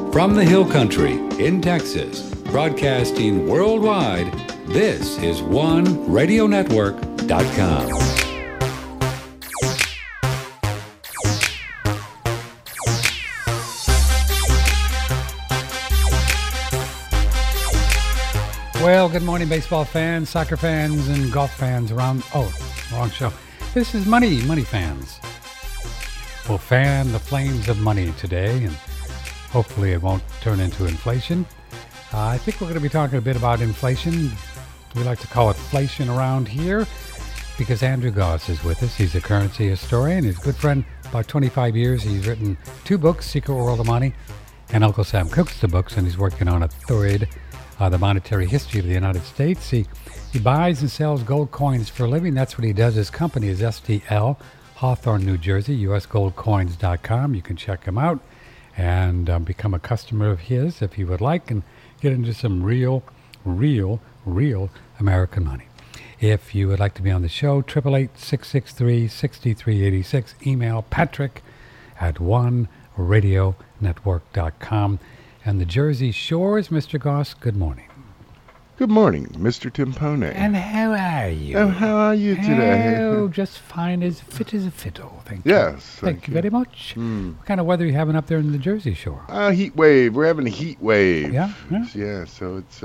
From the Hill Country in Texas, broadcasting worldwide, this is OneRadioNetwork.com. Well, good morning, baseball fans, soccer fans, and golf fans around. Oh, wrong show. This is Money Fans. We'll fan the flames of money today, and hopefully it won't turn into inflation. I think we're going to be talking a bit about inflation. We like to call it inflation around here because Andrew Goss is with us. He's a currency historian. He's a good friend. About 25 years. He's written 2 books, Secret World of Money and Uncle Sam Cooks the books, and he's working on a third, the monetary history of the United States. He buys and sells gold coins for a living. That's what he does. His company is STL, Hawthorne, New Jersey, usgoldcoins.com. You can check him out and become a customer of his if you would like and get into some real American money. If you would like to be on the show, 888-663-6386. Email Patrick at OneRadioNetwork.com. And the Jersey Shores, Mr. Goss, good morning. Good morning, Mr. Timpone. And how are you? Oh, how are you today? Oh, just fine, as fit as a fiddle, thank you. Yes. Thank you very much. What kind of weather are you having up there in the Jersey Shore? Heat wave. We're having a heat wave. Yeah? Yeah, so it's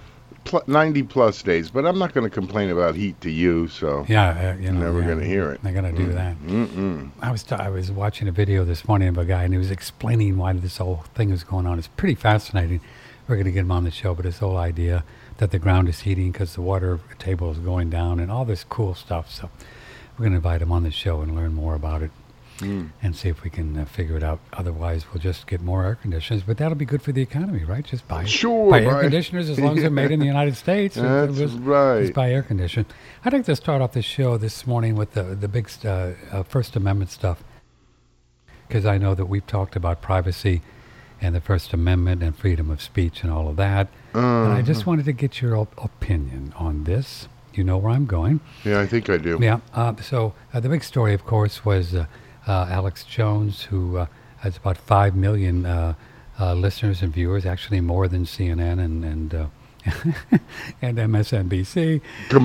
90 plus days, but I'm not going to complain about heat to you, so Yeah, you're never going to hear it. They're going to do that. Mm-mm. I was watching a video this morning of a guy, and he was explaining why this whole thing is going on. It's pretty fascinating. We're going to get him on the show, but his whole idea that the ground is heating because the water table is going down and all this cool stuff. So we're going to invite him on the show and learn more about it and see if we can figure it out. Otherwise, we'll just get more air conditioners. But that'll be good for the economy, right? Just buy air conditioners as long as they're made in the United States. That's right. Just buy air conditioners. I'd like to start off the show this morning with the big First Amendment stuff, because I know that we've talked about privacy and the First Amendment and freedom of speech and all of that. And I just wanted to get your opinion on this. You know where I'm going. Yeah, I think I do. Yeah. So the big story, of course, was Alex Jones, who has about 5 million listeners and viewers, actually more than CNN and and MSNBC.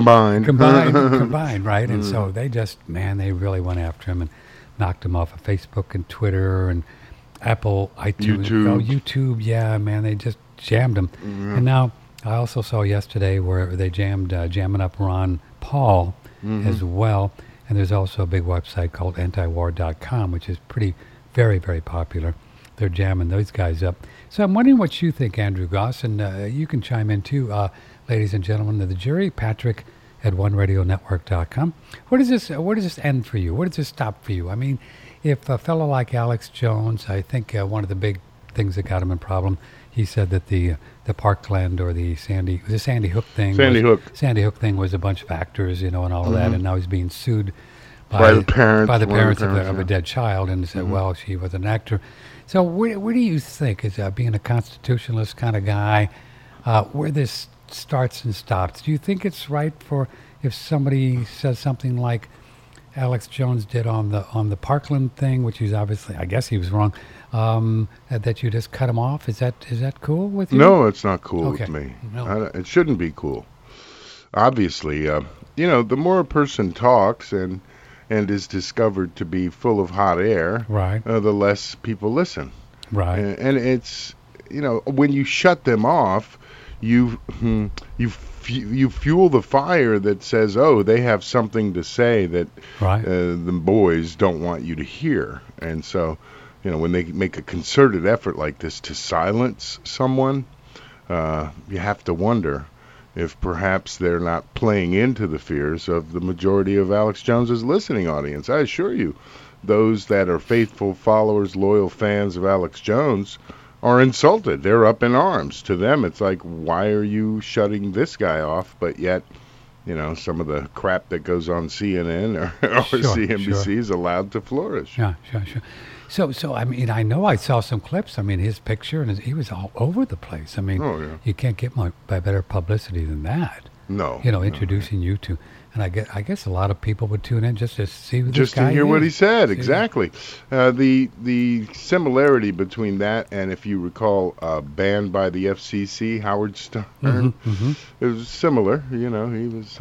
Combined, right? And so they they really went after him and knocked him off of Facebook and Twitter and Apple, iTunes, YouTube. Yeah, man, they just jammed him. And now I also saw yesterday where they jamming up Ron Paul as well. And there's also a big website called antiwar.com, which is very, very popular. They're jamming those guys up. So I'm wondering what you think, Andrew Goss, and you can chime in too, ladies and gentlemen of the jury. Patrick at OneRadioNetwork.com. Where does this end for you? Where does this stop for you? I mean, if a fellow like Alex Jones, I think one of the big things that got him in problem, he said that the Parkland or the Sandy Hook thing. Sandy Hook thing was a bunch of actors, and all of that, and now he's being sued by the parents of a dead child, and said, well, she was an actor. So where do you think, as being a constitutionalist kind of guy, where this starts and stops? Do you think it's right for if somebody says something like Alex Jones did on the Parkland thing, which he's obviously, I guess he was wrong, that you just cut him off? Is that cool with you? No, it's not cool with me. No. It shouldn't be cool. Obviously, the more a person talks and is discovered to be full of hot air, right, the less people listen. Right. And it's, when you shut them off, you fuel the fire that says, oh, they have something to say that the boys don't want you to hear. And so, when they make a concerted effort like this to silence someone, you have to wonder if perhaps they're not playing into the fears of the majority of Alex Jones's listening audience. I assure you, those that are faithful followers, loyal fans of Alex Jones are insulted. They're up in arms. To them, it's like, why are you shutting this guy off? But yet, some of the crap that goes on CNN or CNBC is allowed to flourish. Yeah, sure. So I mean, I know I saw some clips. I mean, his picture, and he was all over the place. I mean, you can't get by better publicity than that. No. Introducing you to. And I guess a lot of people would tune in just to see who this guy is. Just to hear what he said, exactly. The similarity between that and, if you recall, banned by the FCC, Howard Stern, it was similar. He was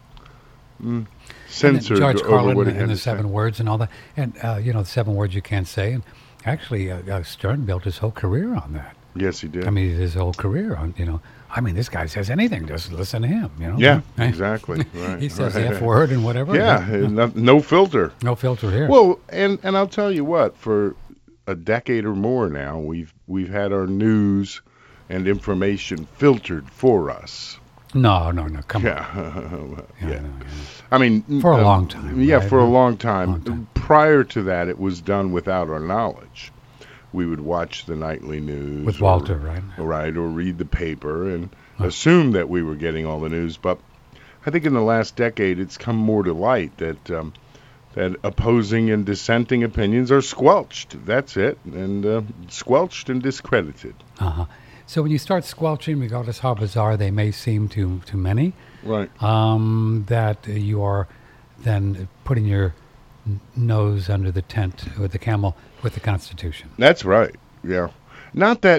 censored George over what he Carlin had and the to 7 say. words and all that. And, the 7 words you can't say. And actually, Stern built his whole career on that. Yes, he did. I mean, his whole career on, this guy says anything, just listen to him, Yeah, exactly. Right. He says the F word and whatever. Yeah, no filter. No filter here. Well, and I'll tell you what, for a decade or more now, we've had our news and information filtered for us. No, come on. Yeah. No. I mean, for a long time. Yeah, right? for a long time. Prior to that, it was done without our knowledge. We would watch the nightly news. With Walter, right? Right, or read the paper and assume that we were getting all the news. But I think in the last decade, it's come more to light that opposing and dissenting opinions are squelched. That's it. And squelched and discredited. Uh-huh. So when you start squelching, regardless how bizarre they may seem to many, right? That you are then putting your nose under the tent with the camel with the Constitution. That's right. Yeah. Not that,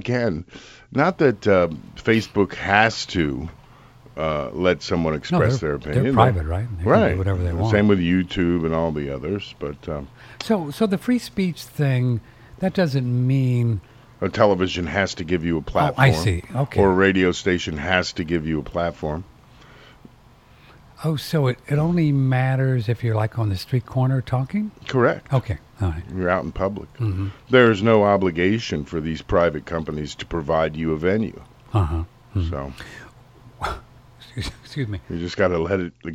not that Facebook has to let someone express their opinion. They're private, right? They can do whatever they want. Same with YouTube and all the others. But so the free speech thing, that doesn't mean a television has to give you a platform. Oh, I see. Okay. Or a radio station has to give you a platform. Oh, so it only matters if you're like on the street corner talking? Correct. Okay. All right. You're out in public. Mm-hmm. There's no obligation for these private companies to provide you a venue. Uh-huh. Mm-hmm. So excuse me. You just got to let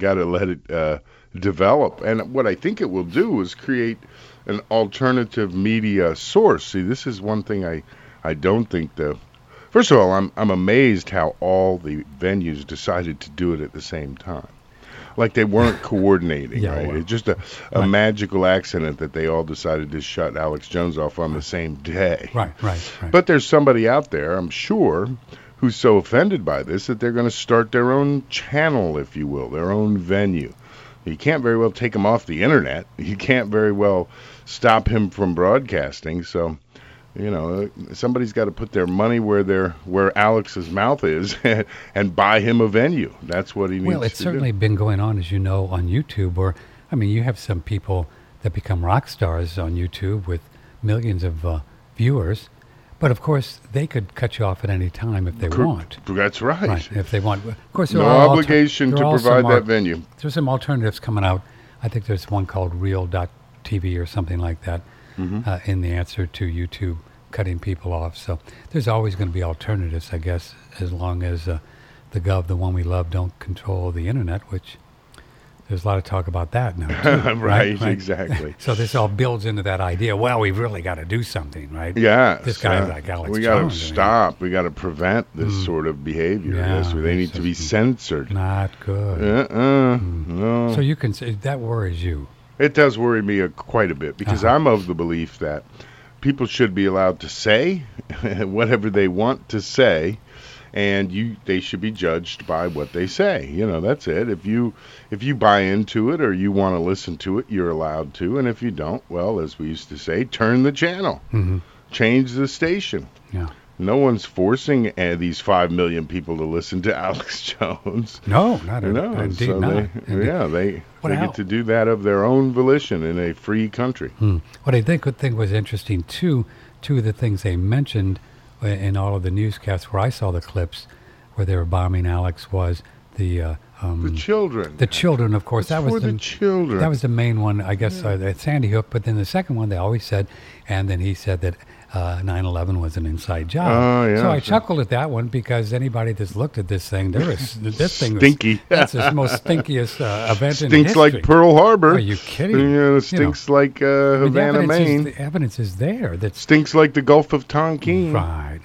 it develop. And what I think it will do is create an alternative media source. See, this is one thing I don't think First of all, I'm amazed how all the venues decided to do it at the same time. Like they weren't coordinating, right? Well, it's just a magical accident that they all decided to shut Alex Jones off on the same day. Right. But there's somebody out there, I'm sure, who's so offended by this that they're going to start their own channel, if you will, their own venue. You can't very well take him off the internet. You can't very well stop him from broadcasting. So, somebody's got to put their money where Alex's mouth is and buy him a venue. That's what he needs to do. Well, it's certainly been going on, as you know, on YouTube, where, you have some people that become rock stars on YouTube with millions of viewers. But, of course, they could cut you off at any time if they want. That's right. If they want. Of course, no obligation to provide that venue. There's some alternatives coming out. I think there's one called Real.tv or something like that in the answer to YouTube cutting people off. So there's always going to be alternatives, I guess, as long as the one we love, don't control the internet, which there's a lot of talk about that now, too. right, exactly. So this all builds into that idea, well, we've really got to do something, right? Yeah. This guy like Alex Jones. We got to stop. We got to prevent this sort of behavior. Yeah, they need to be censored. Not good. No. So you can say that worries you. It does worry me quite a bit because I'm of the belief that people should be allowed to say whatever they want to say, and they should be judged by what they say. That's it. If you buy into it or you want to listen to it, you're allowed to, and if you don't, well, as we used to say, turn the channel, change the station. Yeah. No one's forcing these 5 million people to listen to Alex Jones. No, not at all. Indeed so not. They get to do that of their own volition in a free country. What I think was interesting, too, two of the things they mentioned in all of the newscasts where I saw the clips where they were bombing Alex was the children. The children, of course. That was the children. That was the main one, I guess, at Sandy Hook. But then the second one, they always said, and then he said that 9/11 was an inside job. So I chuckled at that one because anybody that's looked at this thing, this thing stinky. That's the most stinkiest event in history. Stinks like Pearl Harbor. Are you kidding? Stinks like Havana, Maine. The evidence is there. That stinks like the Gulf of Tonkin. Right.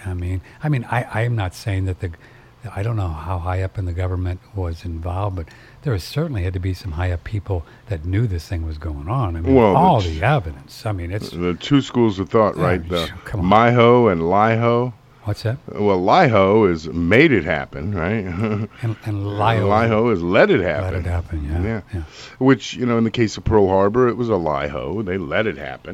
I am not saying that I don't know how high up in the government was involved, but there certainly had to be some high up people that knew this thing was going on. All the evidence. It's the two schools of thought, right? The MIHO and LIHO. What's that? Well, LIHO is made it happen, right? and LIHO is let it happen. Let it happen, yeah. Which, in the case of Pearl Harbor, it was a LIHO. They let it happen.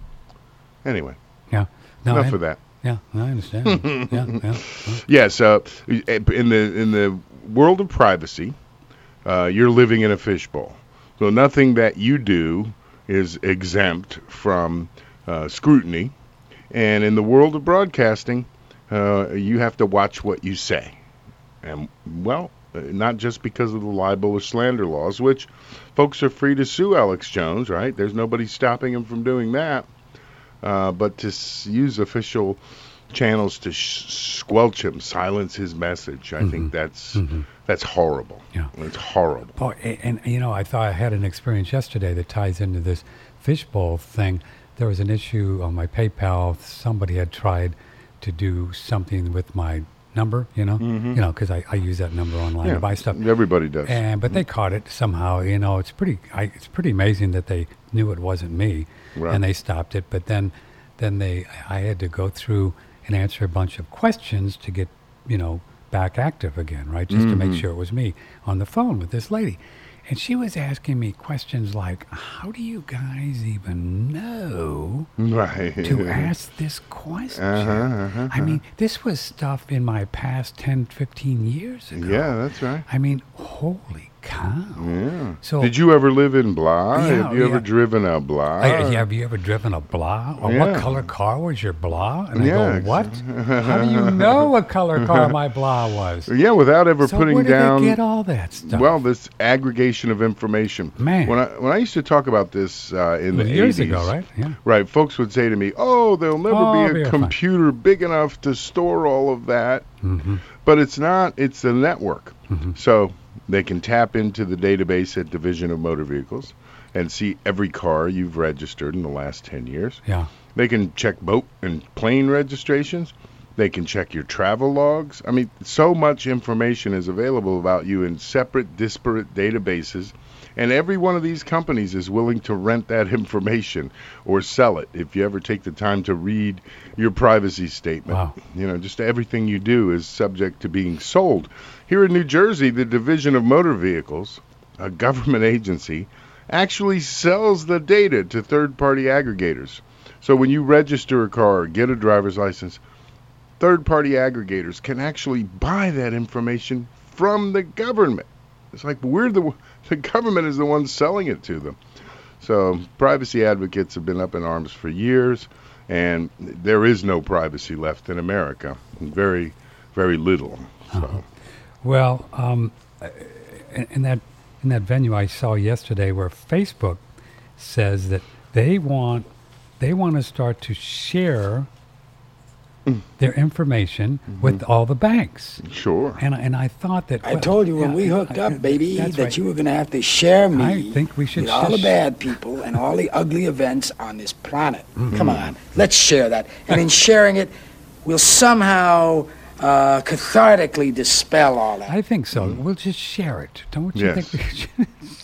Anyway. Yeah. No, enough of that. Yeah, I understand. yeah. Yeah, so in the world of privacy, you're living in a fishbowl. So nothing that you do is exempt from scrutiny. And in the world of broadcasting, you have to watch what you say. And, well, not just because of the libel or slander laws, which folks are free to sue Alex Jones, right? There's nobody stopping him from doing that. But to use official channels to squelch him, silence his message, I think that's horrible. Yeah. It's horrible. Oh, and I thought I had an experience yesterday that ties into this fishbowl thing. There was an issue on my PayPal. Somebody had tried to do something with my number, because I use that number online to buy stuff. Everybody does. But they caught it somehow. It's pretty amazing that they knew it wasn't me, and they stopped it. But then I had to go through and answer a bunch of questions to get back active again, right? Just to make sure it was me on the phone with this lady. And she was asking me questions like, how do you guys even know to ask this question? I mean, this was stuff in my past 10, 15 years ago. Yeah, that's right. I mean, holy cow. Yeah. So, did you ever live in blah? Yeah, have you ever driven a blah? Have you ever driven a blah? Or what color car was your blah? And I go, what? How do you know what color car my blah was? Yeah, without ever putting down. Where did they get all that stuff? Well, this aggregation of information. Man. When I used to talk about this in the 80s. Years ago, right? Yeah. Right. Folks would say to me, there'll never be a computer big enough to store all of that. But it's not. It's the network. So they can tap into the database at Division of Motor Vehicles and see every car you've registered in the last 10 years. Yeah. They can check boat and plane registrations. They can check your travel logs. I mean, so much information is available about you in separate, disparate databases. And every one of these companies is willing to rent that information or sell it if you ever take the time to read your privacy statement. Wow. Just everything you do is subject to being sold. Here in New Jersey, the Division of Motor Vehicles, a government agency, actually sells the data to third-party aggregators. So when you register a car or get a driver's license, third-party aggregators can actually buy that information from the government. It's like the government is the one selling it to them. So privacy advocates have been up in arms for years, and there is no privacy left in America. Very, very little. So. Well, in that venue I saw yesterday, where Facebook says that they want to start to share their information with all the banks. Sure. And I thought that... I told you when we hooked up, baby, that you were going to have to share me I think we should with all the bad people and all the ugly events on this planet. Come on, let's share that. And in sharing it, we'll somehow cathartically dispel all that. I think so. We'll just share it. Don't you think we should?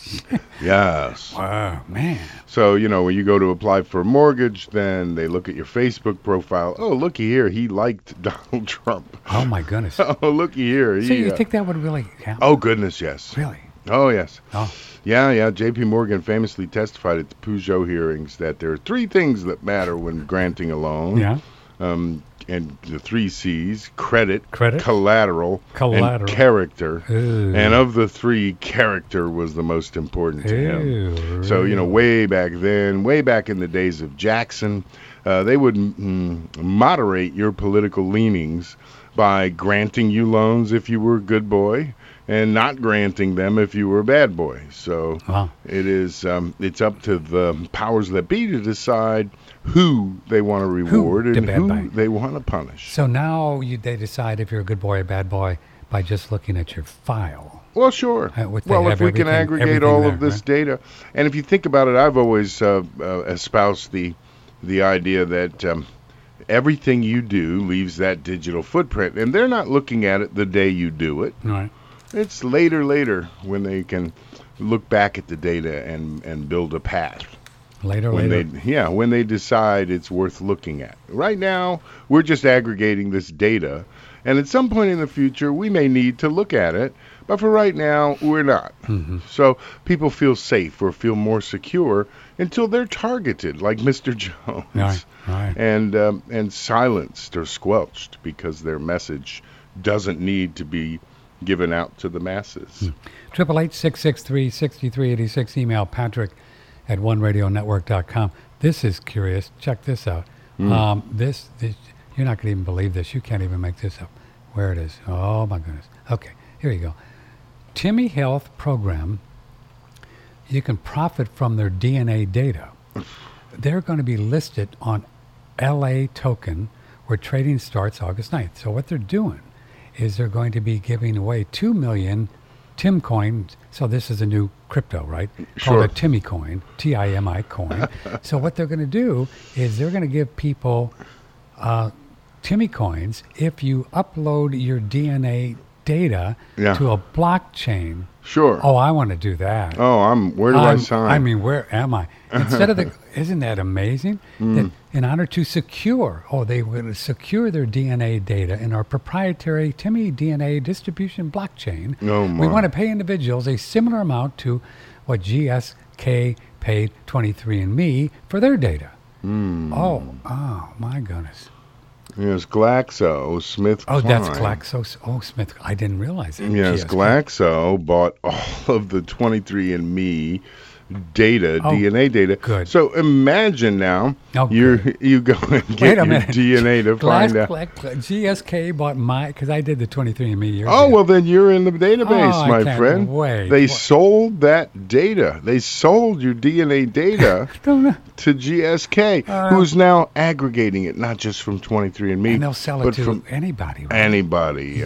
Yes. Wow, man. So, when you go to apply for a mortgage, then they look at your Facebook profile. Oh, looky here, he liked Donald Trump. Oh, my goodness. Oh, looky here. So you think that would really happen? Oh, goodness, yes. Really? Oh, yes. Oh. Yeah. J.P. Morgan famously testified at the Peugeot hearings that there are three things that matter when granting a loan. Yeah. And the 3 C's, credit, collateral, and character. Ooh. And of the 3, character was the most important to him. Really? So, way back then, way back in the days of Jackson, they would moderate your political leanings by granting you loans if you were a good boy and not granting them if you were a bad boy. So it's up to the powers that be to decide who they want to reward and who they want to punish. So now they decide if you're a good boy or bad boy by just looking at your file. Well, sure. If we can aggregate all of this data. And if you think about it, I've always espoused the idea that everything you do leaves that digital footprint. And they're not looking at it the day you do it. Right. It's later when they can look back at the data and build a path. Later. When they decide it's worth looking at. Right now, we're just aggregating this data, and at some point in the future, we may need to look at it, but for right now, we're not. Mm-hmm. So people feel safe or feel more secure until they're targeted, like Mr. Jones, right. and silenced or squelched because their message doesn't need to be given out to the masses. 888-663-6386. Email patrick@oneradionetwork.com. This is curious. Check this out. This you're not going to even believe this. You can't even make this up. Where it is. Oh, my goodness. Okay, here you go. Timmy Health Program. You can profit from their DNA data. They're going to be listed on LA Token, where trading starts August 9th. So what they're doing is they're going to be giving away 2 million Tim coins. So this is a new crypto, right? Sure. Called a Timmy coin, TIMI coin. So what they're going to do is they're going to give people Timmy coins if you upload your DNA data to a blockchain. Sure. Oh, I want to do that. Oh, where do I sign? I mean, where am I? Instead of isn't that amazing? That in order to secure, they will secure their DNA data in our proprietary Timmy DNA distribution blockchain. Oh, my. We want to pay individuals a similar amount to what GSK paid 23andMe for their data. Oh, my goodness. Yes, GlaxoSmithKline. Oh, that's Glaxo. Oh, Smith. I didn't realize that. Yes, Glaxo bought all of the 23andMe data, DNA data. Good. So imagine now you go and get your DNA to find out. GSK bought because I did the 23andMe years ago. Well, then you're in the database, my friend. Wait. They sold that data. They sold your DNA data to GSK, who's now aggregating it, not just from 23andMe. And they'll sell it to anybody, right? Anybody.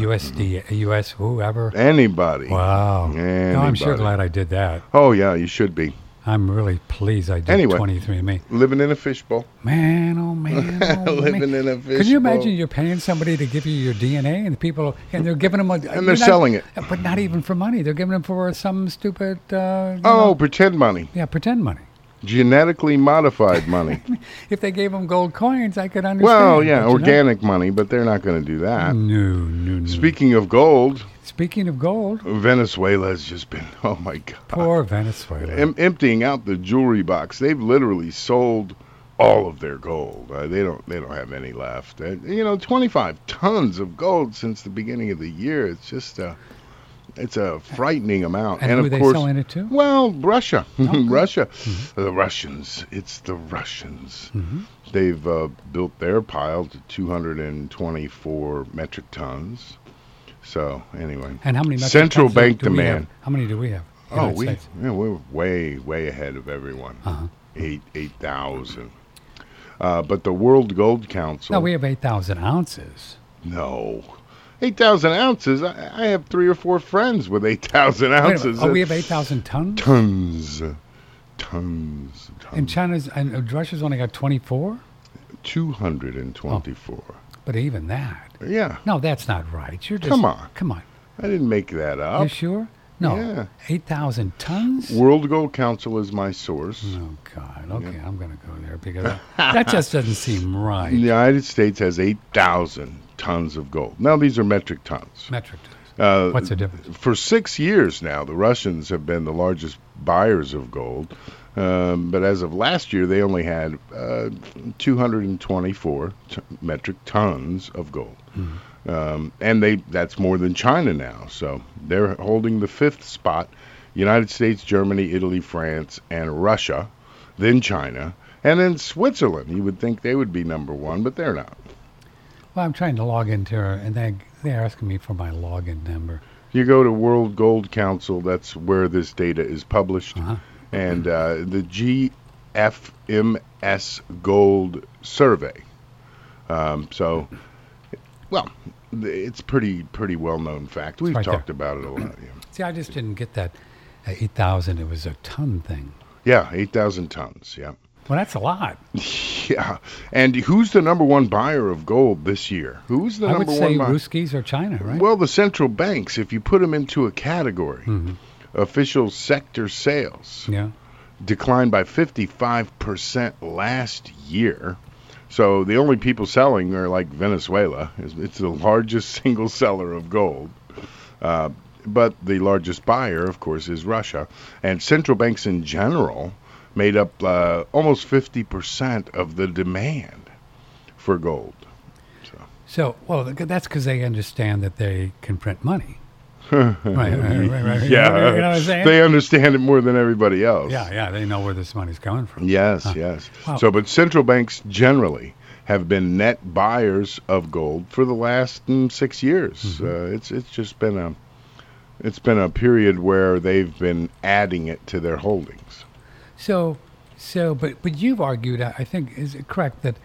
US, whoever. Anybody. Wow. Anybody. No, I'm sure glad I did that. Oh, yeah, you should be. I'm really pleased I did 23andMe. Living in a fishbowl. Man, oh man, living in a fishbowl. Could you imagine you're paying somebody to give you your DNA and they're giving them and they're selling it, but not even for money. They're giving them for some stupid. Pretend money. Yeah, pretend money. Genetically modified money. If they gave them gold coins, I could understand. Well, yeah, organic money, but they're not going to do that. No. Speaking of gold, Venezuela has just been, oh my God. Poor Venezuela. Emptying out the jewelry box. They've literally sold all of their gold. They don't have any left. 25 tons of gold since the beginning of the year. It's just it's a frightening amount. And who of are course, they selling it to? Well, Russia. Russia. Mm-hmm. The Russians. It's the Russians. Mm-hmm. They've built their pile to 224 metric tons. So anyway, and how many central bank demand? How many do we have? We're way ahead of everyone. 8,000. But the World Gold Council. No, we have 8,000 ounces. No, 8,000 ounces. I have 3 or 4 friends with 8,000 ounces. We have 8,000 tons. Tons. And Russia's only got 24. 224. But even that. Yeah. No, that's not right. You're just... Come on. I didn't make that up. You sure? No. Yeah. 8,000 tons? World Gold Council is my source. Oh, God. Okay, yeah. I'm going to go there because that just doesn't seem right. The United States has 8,000 tons of gold. Now, these are metric tons. What's the difference? For 6 years now, the Russians have been the largest buyers of gold. But as of last year, they only had 224 metric tons of gold. Mm-hmm. And that's more than China now. So they're holding the 5th spot. United States, Germany, Italy, France, and Russia, then China, and then Switzerland. You would think they would be number 1, but they're not. Well, I'm trying to log into her, and they're asking me for my login number. You go to World Gold Council. That's where this data is published. Uh-huh. And the GFMS Gold Survey. It's pretty well-known fact. We've talked about it a lot. Yeah. See, I just didn't get that 8,000. It was a ton thing. Yeah, 8,000 tons, yeah. Well, that's a lot. Yeah. And who's the number 1 buyer of gold this year? Who's the number 1 buyer? I would say Ruskies or China, right? Well, the central banks, if you put them into a category, official sector sales. Yeah. declined by 55% last year. So the only people selling are like Venezuela. It's the largest single seller of gold. But the largest buyer, of course, is Russia. And central banks in general made up almost 50% of the demand for gold. So, well, that's because they understand that they can print money. right. Yeah, you know what I'm saying? They understand it more than everybody else. Yeah, they know where this money's coming from. Yes. Wow. So, but central banks generally have been net buyers of gold for the last 6 years. Mm-hmm. It's just been a period where they've been adding it to their holdings. But you've argued, I think, is it correct that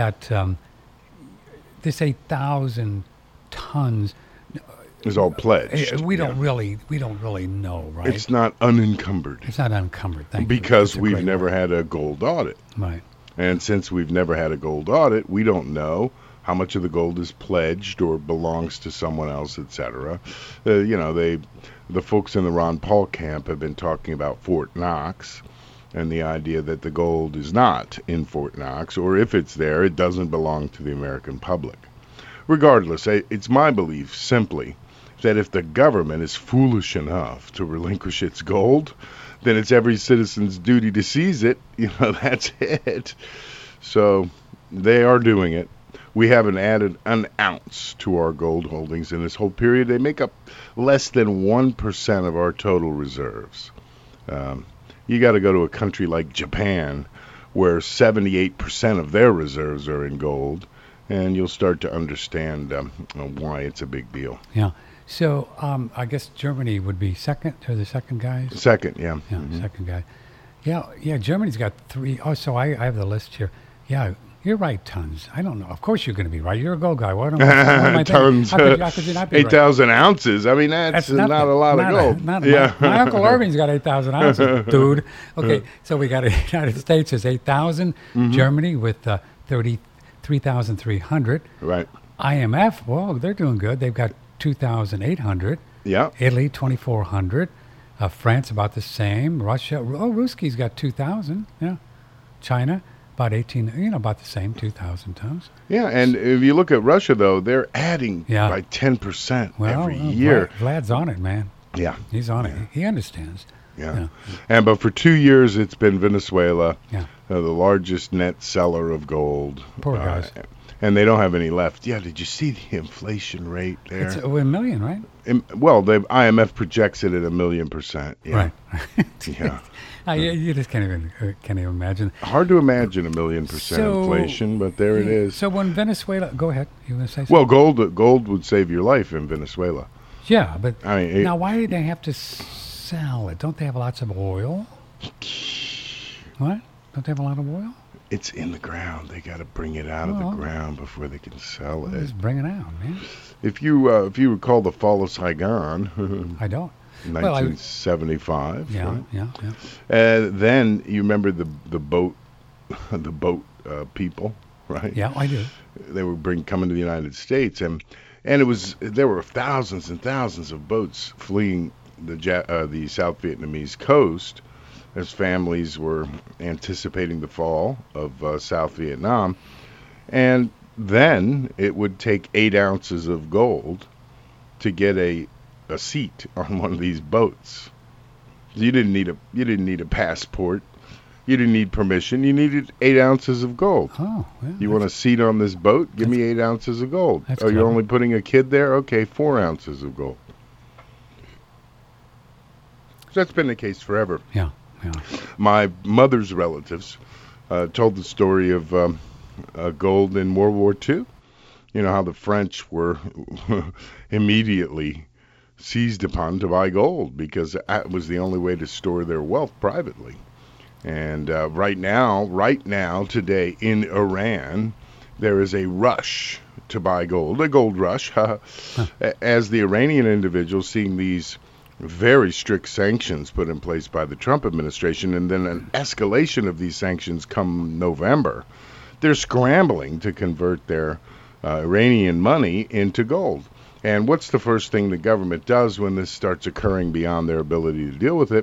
this 8,000 tons is all pledged. We don't really know, right? It's not unencumbered. It's not unencumbered. Thank you. Because we've never had a gold audit. Right. And since we've never had a gold audit, we don't know how much of the gold is pledged or belongs to someone else, etc. The folks in the Ron Paul camp have been talking about Fort Knox and the idea that the gold is not in Fort Knox, or if it's there, it doesn't belong to the American public. Regardless, it's my belief simply that if the government is foolish enough to relinquish its gold, then it's every citizen's duty to seize it. That's it. So they are doing it. We haven't added an ounce to our gold holdings in this whole period. They make up less than 1% of our total reserves. You got to go to a country like Japan, where 78% of their reserves are in gold, and you'll start to understand why it's a big deal. Yeah. So I guess Germany would be second. They're the second guys? Second, yeah. Yeah, second guy. Yeah, Germany's got 3. Oh, so I have the list here. Yeah, you're right, tons. I don't know. Of course you're going to be right. You're a gold guy. What am I tons. How could you not be 8,000 ounces. I mean, that's not a lot of gold. My Uncle Irving's got 8,000 ounces, dude. Okay, so we got the United States is 8,000. Mm-hmm. Germany with 33,300. Right. IMF, well, they're doing good. They've got 2,800. Yeah. Italy, 2,400. France, about the same. Russia, Ruski's got 2,000. Yeah. China, about 18, about the same, 2,000 tons. Yeah, and if you look at Russia, though, they're adding by 10% every year. Vlad's on it, man. Yeah. He's on it. He understands. Yeah. But for 2 years, it's been Venezuela, the largest net seller of gold. Poor guys. And they don't have any left. Yeah, did you see the inflation rate there? It's a million, right? Well, the IMF projects it at 1,000,000%. Yeah. Right. Yeah. You just can't even imagine. Hard to imagine 1,000,000% inflation, but there it is. So when Venezuela, go ahead. You want to say something? Well, gold would save your life in Venezuela. Yeah, but now why do they have to sell it? Don't they have lots of oil? What? Don't they have a lot of oil? It's in the ground. They got to bring it out of the ground before they can sell it. Just bring it out, man. If you recall the fall of Saigon, I don't. 1975. Yeah, right? yeah. Then you remember the boat, people, right? Yeah, I do. They were coming to the United States, and there were thousands and thousands of boats fleeing the South Vietnamese coast, as families were anticipating the fall of South Vietnam. And then it would take 8 ounces of gold to get a seat on one of these boats. You didn't need a passport. You didn't need permission. You needed 8 ounces of gold. Oh, yeah, you want a seat on this boat? Give me 8 ounces of gold. Oh, you're only putting a kid there? Okay, 4 ounces of gold. So that's been the case forever. Yeah. My mother's relatives told the story of gold in World War II. You know how the French were immediately seized upon to buy gold because that was the only way to store their wealth privately. And right now, today in Iran, there is a rush to buy gold, a gold rush, as the Iranian individuals seeing these very strict sanctions put in place by the Trump administration, and then an escalation of these sanctions come November. They're scrambling to convert their Iranian money into gold. And what's the first thing the government does when this starts occurring beyond their ability to deal with it?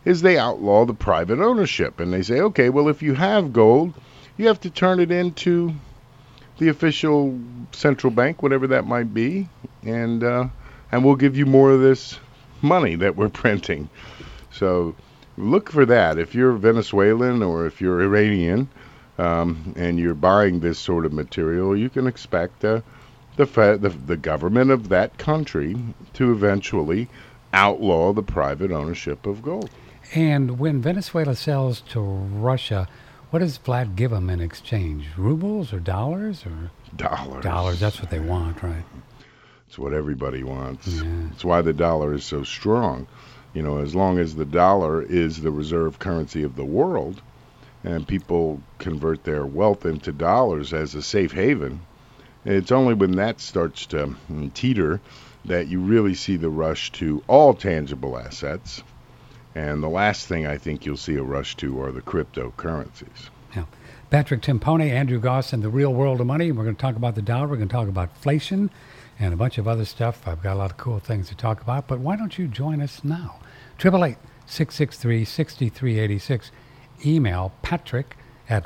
is they outlaw the private ownership. And they say, okay, well, if you have gold, you have to turn it into the official central bank, whatever that might be, and we'll give you more of this money that we're printing. So look for that. If you're Venezuelan or if you're Iranian and you're buying this sort of material, you can expect the government of that country to eventually outlaw the private ownership of gold. And when Venezuela sells to Russia, what does Vlad give them in exchange? Rubles or dollars? Or dollars. Dollars, that's what they want, right? It's what everybody wants. Yeah. It's why the dollar is so strong. You know, as long as the dollar is the reserve currency of the world and people convert their wealth into dollars as a safe haven, it's only when that starts to teeter that you really see the rush to all tangible assets. And the last thing I think you'll see a rush to are the cryptocurrencies. Yeah. Patrick Timpone, Andrew Goss, and the Real World of Money. We're going to talk about the dollar. We're going to talk about inflation and a bunch of other stuff. I've got a lot of cool things to talk about, but why don't you join us now? 888-663-6386. Email Patrick at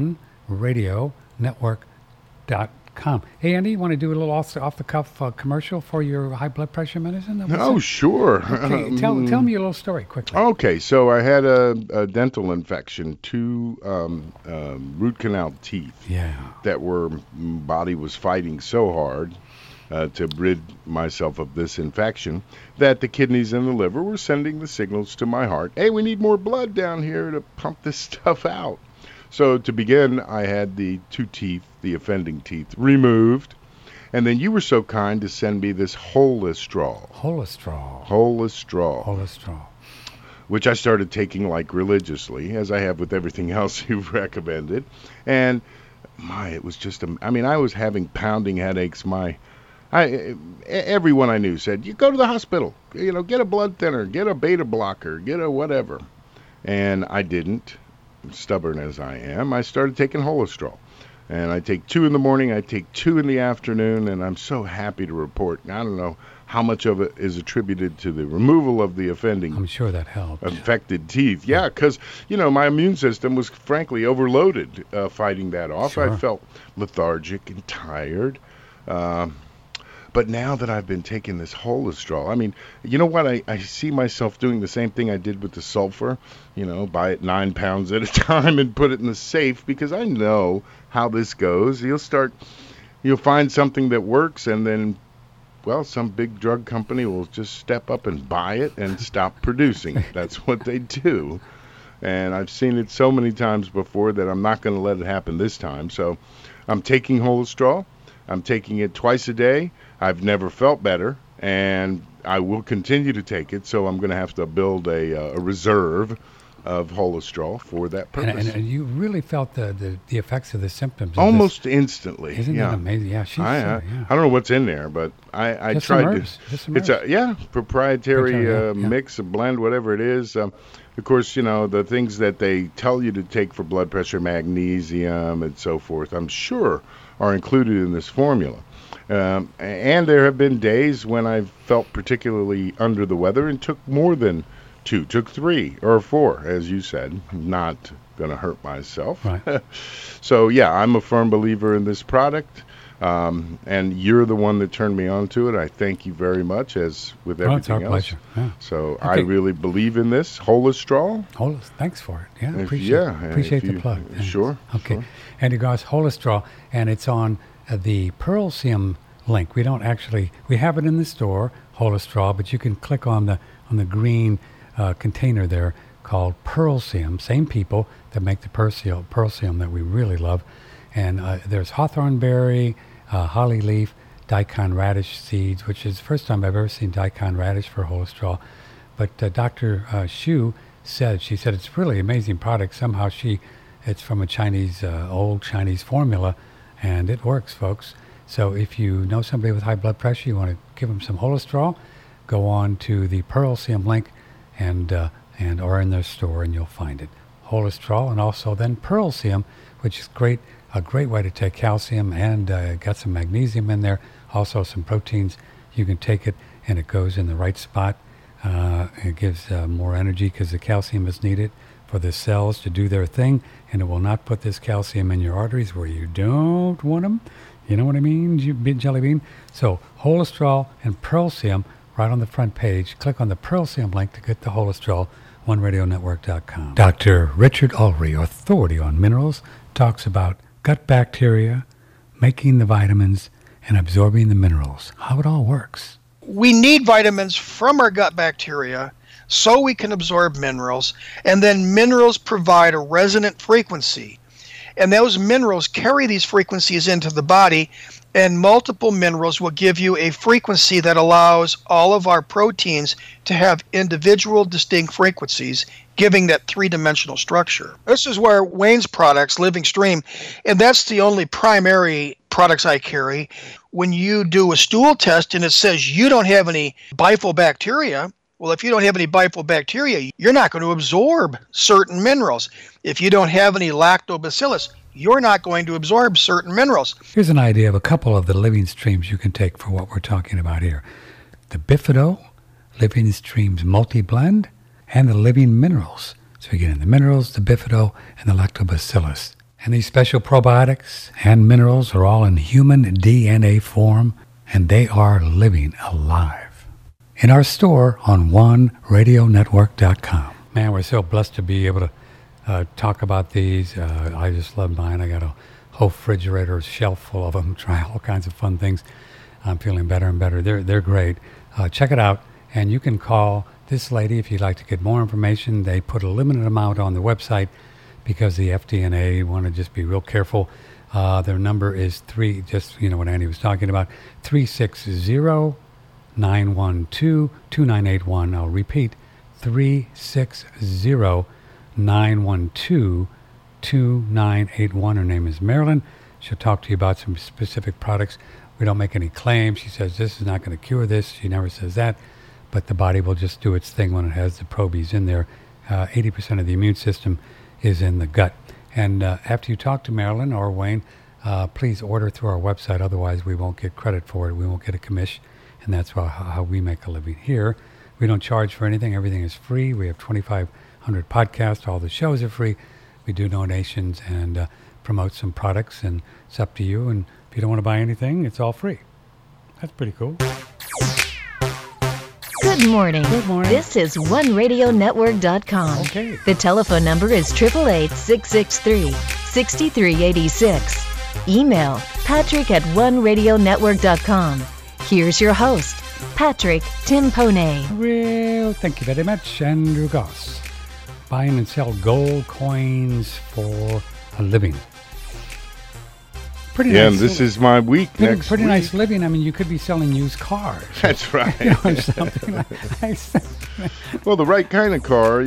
oneradionetwork.com. Hey, Andy, you want to do a little off-the-cuff commercial for your high blood pressure medicine? Oh, sure. Okay, tell me a little story quickly. Okay, so I had a dental infection, 2 root canal teeth that body was fighting so hard to rid myself of this infection that the kidneys and the liver were sending the signals to my heart, hey, we need more blood down here to pump this stuff out. So to begin, I had the 2 teeth, the offending teeth, removed. And then you were so kind to send me this Holostrol. Holostrol. Which I started taking like religiously, as I have with everything else you've recommended. And it was just, I was having pounding headaches. Everyone I knew said, you go to the hospital, get a blood thinner, get a beta blocker, get a whatever. And I didn't. Stubborn as I am, I started taking Holostrol. And I take 2 in the morning, I take 2 in the afternoon, and I'm so happy to report, I don't know how much of it is attributed to the removal of the I'm sure that helped. Affected teeth. Yeah, because, my immune system was frankly overloaded fighting that off. Sure. I felt lethargic and tired. But now that I've been taking this Holostrol, you know what? I see myself doing the same thing I did with the sulfur, buy it 9 pounds at a time and put it in the safe, because I know how this goes. You'll find something that works, and then, some big drug company will just step up and buy it and stop producing it. That's what they do. And I've seen it so many times before that I'm not going to let it happen this time. So I'm taking Holostrol. I'm taking it twice a day. I've never felt better, and I will continue to take it, so I'm going to have to build a reserve of Holostrol for that purpose. And you really felt the effects of the symptoms. Almost instantly. Isn't that amazing? Yeah, I don't know what's in there, but I tried to. It's a proprietary mix, a blend, whatever it is. Of course, the things that they tell you to take for blood pressure, magnesium and so forth, I'm sure are included in this formula. And there have been days when I felt particularly under the weather and took more than 2, took 3 or 4, as you said, not going to hurt myself. Right. So, I'm a firm believer in this product. And you're the one that turned me on to it. I thank you very much, as with everything it's our else. Pleasure. Yeah. So okay. I really believe in this Holostrol. Thanks for it. Yeah, appreciate the plug. Sure. Okay. Sure. Andy Goss, Holostrol, and it's on the Pearlsium link. We have it in the store, Holostrol, but you can click on the green container there called Pearlsium. Same people that make the Pearlsium that we really love. And there's hawthorn berry, holly leaf, daikon radish seeds, which is the first time I've ever seen daikon radish for Holostrol. But Dr. Xu said it's really amazing product. Somehow it's from a old Chinese formula, and it works, folks. So if you know somebody with high blood pressure, you want to give them some Holostrol, go on to the Pearlsium link or in their store, and you'll find it. Holostrol, and also then Pearlsium, which is a great way to take calcium, and got some magnesium in there, also some proteins. You can take it, and it goes in the right spot It gives more energy because the calcium is needed for the cells to do their thing, and it will not put this calcium in your arteries where you don't want them. You know what I mean, Jelly Bean? So Holostrol and Pearlsium right on the front page. Click on the Pearlsium link to get the Holostrol, OneRadioNetwork.com. Dr. Richard Ulrey, authority on minerals, talks about gut bacteria, making the vitamins, and absorbing the minerals, how it all works. We need vitamins from our gut bacteria so we can absorb minerals, and then minerals provide a resonant frequency. And those minerals carry these frequencies into the body, and multiple minerals will give you a frequency that allows all of our proteins to have individual distinct frequencies, giving that three-dimensional structure. This is where Wayne's products, Living Stream, and that's the only primary products I carry. When you do a stool test and it says you don't have any bifidobacteria, well, if you don't have any bifidobacteria, you're not going to absorb certain minerals. If you don't have any lactobacillus, you're not going to absorb certain minerals. Here's an idea of a couple of the living streams you can take for what we're talking about here. The Bifido, Living Streams Multi-Blend, and the Living Minerals. So you get in the minerals, the Bifido, and the lactobacillus. And these special probiotics and minerals are all in human DNA form, and they are living alive. In our store on OneRadioNetwork.com. Man, we're so blessed to be able to talk about these. I just love mine. I got a whole refrigerator shelf full of them. Try all kinds of fun things. I'm feeling better and better. They're great. Check it out, and you can call this lady if you'd like to get more information. They put a limited amount on the website because the FDA want to just be real careful. Their number is what Andy was talking about, 360-912-2981. I'll repeat, 360-912-2981. Her name is Marilyn. She'll talk to you about some specific products. We don't make any claims. She says this is not going to cure this. She never says that. But the body will just do its thing when it has the probies in there. 80% of the immune system is in the gut. And after you talk to Marilyn or Wayne, please order through our website. Otherwise, we won't get credit for it. We won't get a commission. And that's how we make a living here. We don't charge for anything. Everything is free. We have 2,500 podcasts. All the shows are free. We do donations and promote some products, and it's up to you. And if you don't want to buy anything, it's all free. That's pretty cool. Good morning. Good morning. This is OneRadioNetwork.com. Okay. The telephone number is 888-663-6386. Email patrick@OneRadioNetwork.com. Here's your host, Patrick Timpone. Well, thank you very much, Andrew Goss. Buying and sell gold coins for a living. Pretty nice. And this is my week next pretty week. nice living. I mean, you could be selling used cars. That's right. Or something like that. Well, the right kind of car,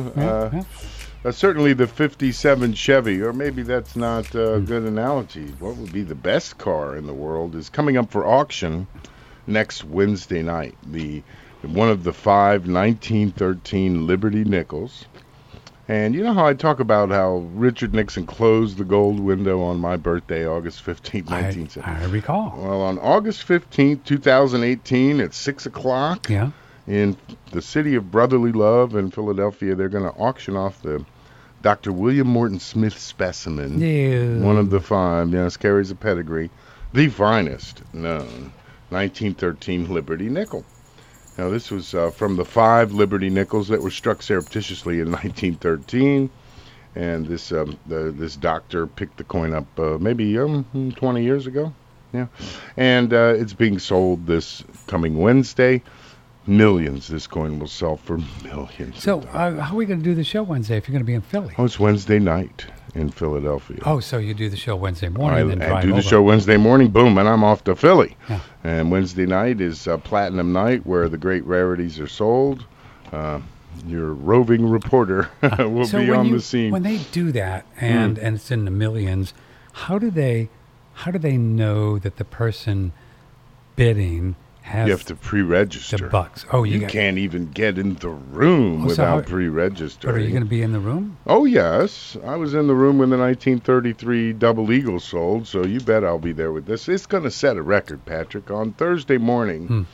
certainly the 57 Chevy, or maybe that's not a good analogy. What would be the best car in the world is coming up for auction next Wednesday night. One of the 5 1913 Liberty Nickels. And you know how I talk about how Richard Nixon closed the gold window on my birthday, August 15, 1970? I recall. Well, on August 15, 2018, at 6 o'clock, in the city of brotherly love in Philadelphia, they're going to auction off the Dr. William Morton Smith specimen. Yeah. One of the 5, carries a pedigree. The finest known 1913 Liberty nickel. Now, this was from the 5 Liberty nickels that were struck surreptitiously in 1913, and this doctor picked the coin up maybe 20 years ago. Yeah, and it's being sold this coming Wednesday. Millions. This coin will sell for millions. So, how are we going to do the show Wednesday if you're going to be in Philly? Oh, it's Wednesday night in Philadelphia. Oh, so you do the show Wednesday morning, I do the show Wednesday morning, boom, and I'm off to Philly. Yeah. And Wednesday night is Platinum Night, where the great rarities are sold. Your roving reporter will be on the scene. When they do that, and it's in the millions, how do they know that the person bidding has you have to pre-register the bucks? Oh, you can't even get in the room without pre-registering. But are you going to be in the room? Oh, yes. I was in the room when the 1933 Double Eagle sold, so you bet I'll be there with this. It's going to set a record, Patrick. On Thursday morning,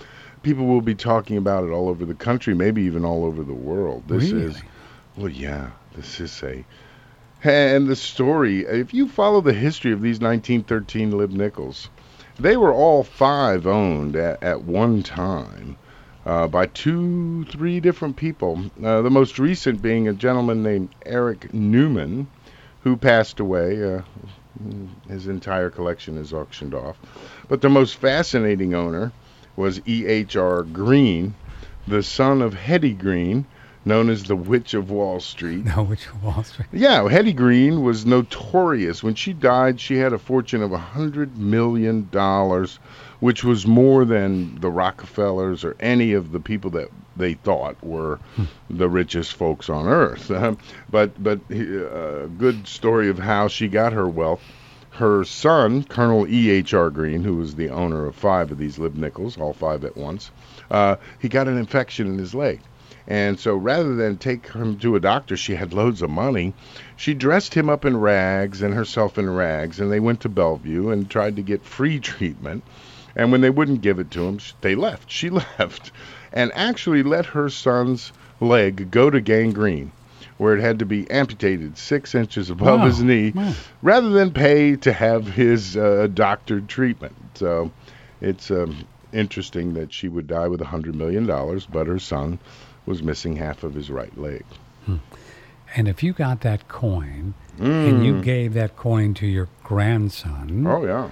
people will be talking about it all over the country, maybe even all over the world. This is, well, yeah, this is and the story, if you follow the history of these 1913 Lib Nickels, they were all 5 owned at one time by 2-3 different people. The most recent being a gentleman named Eric Newman, who passed away. His entire collection is auctioned off. But the most fascinating owner was E.H.R. Green, the son of Hetty Green, known as the Witch of Wall Street. The Witch of Wall Street. Yeah, Hetty Green was notorious. When she died, she had a fortune of $100 million, which was more than the Rockefellers or any of the people that they thought were the richest folks on earth. But a good story of how she got her wealth. Her son, Colonel E.H.R. Green, who was the owner of 5 of these Lib Nickels, all 5 at once, he got an infection in his leg. And so rather than take him to a doctor, she had loads of money. She dressed him up in rags and herself in rags, and they went to Bellevue and tried to get free treatment. And when they wouldn't give it to him, they left. She left and actually let her son's leg go to gangrene, where it had to be amputated 6 inches above his knee, rather than pay to have his doctored treatment. So it's interesting that she would die with $100 million, but her son was missing half of his right leg. And if you got that coin and you gave that coin to your grandson,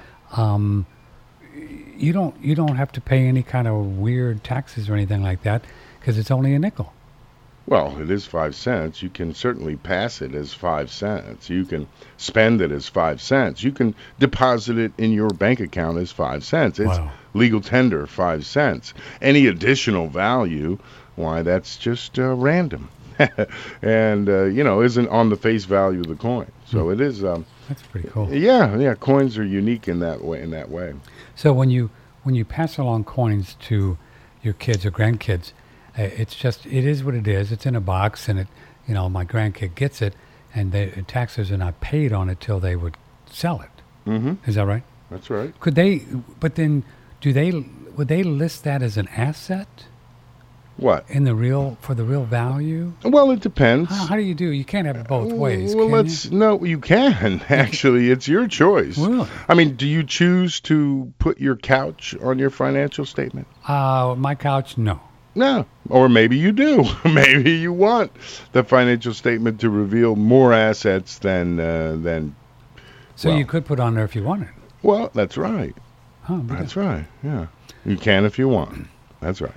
you don't have to pay any kind of weird taxes or anything like that because it's only a nickel. Well, it is 5 cents. You can certainly pass it as 5 cents. You can spend it as 5 cents. You can deposit it in your bank account as 5 cents. It's legal tender, 5 cents. Any additional value, why, that's just random. And, isn't on the face value of the coin. So it is... that's pretty cool. Yeah, coins are unique in that way. So when you pass along coins to your kids or grandkids, it is what it is. It's in a box, and my grandkid gets it, and the taxes are not paid on it till they would sell it. Mm-hmm. Is that right? That's right. Could they? But then, would they list that as an asset? What? For the real value? Well, it depends. How do you do? You can't have it both ways. Well, no, you can actually. It's your choice. Really? I mean, do you choose to put your couch on your financial statement? My couch, no. No, or maybe you do. Maybe you want the financial statement to reveal more assets than. So you could put on there if you wanted. Well, that's right. Oh, that's right. Yeah, you can if you want. That's right.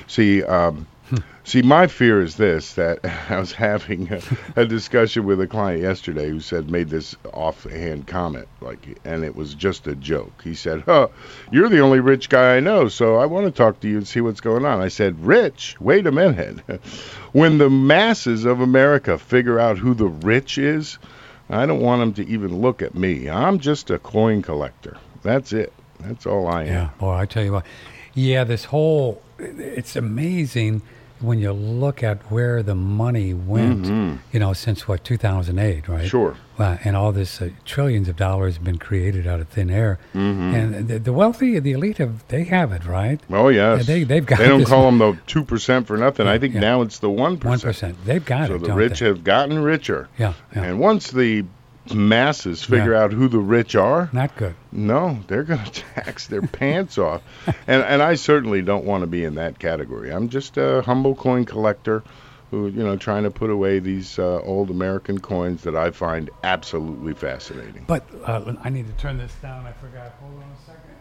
See, my fear is this, that I was having a discussion with a client yesterday who made this offhand comment, and it was just a joke. He said, you're the only rich guy I know, so I want to talk to you and see what's going on. I said, rich? Wait a minute. When the masses of America figure out who the rich is, I don't want them to even look at me. I'm just a coin collector. That's it. That's all I am. Yeah, boy, I tell you what. Yeah, it's amazing when you look at where the money went, since 2008, right? Sure. And all this trillions of dollars have been created out of thin air. Mm-hmm. And the wealthy, the elite, they have it, right? Oh, yes. They've got. They don't call them the 2% for nothing. I think now it's the 1%. 1%. They've got so it. So the rich have gotten richer. Yeah. And once the masses figure out who the rich are, not good. No, they're going to tax their pants off. And I certainly don't want to be in that category. I'm just a humble coin collector who, trying to put away these old American coins that I find absolutely fascinating. But I need to turn this down. I forgot. Hold on a second.